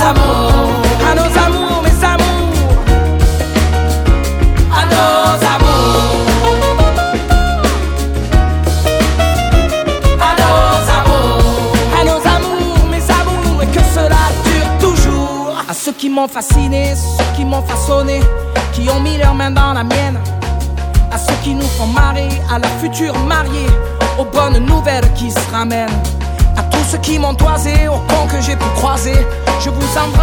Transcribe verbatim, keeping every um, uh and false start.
amours, à nos amours, mes amours, à nos amours, à nos amours, à nos amours, mes amours, et que cela dure toujours. À ceux qui m'ont fasciné, ceux qui m'ont façonné, qui ont mis leurs mains dans la mienne, à ceux qui nous font marrer, à la future mariée, aux bonnes nouvelles qui se ramènent, à tous ceux qui m'ont toisé, aux cons que j'ai pu croiser, je vous embrasse.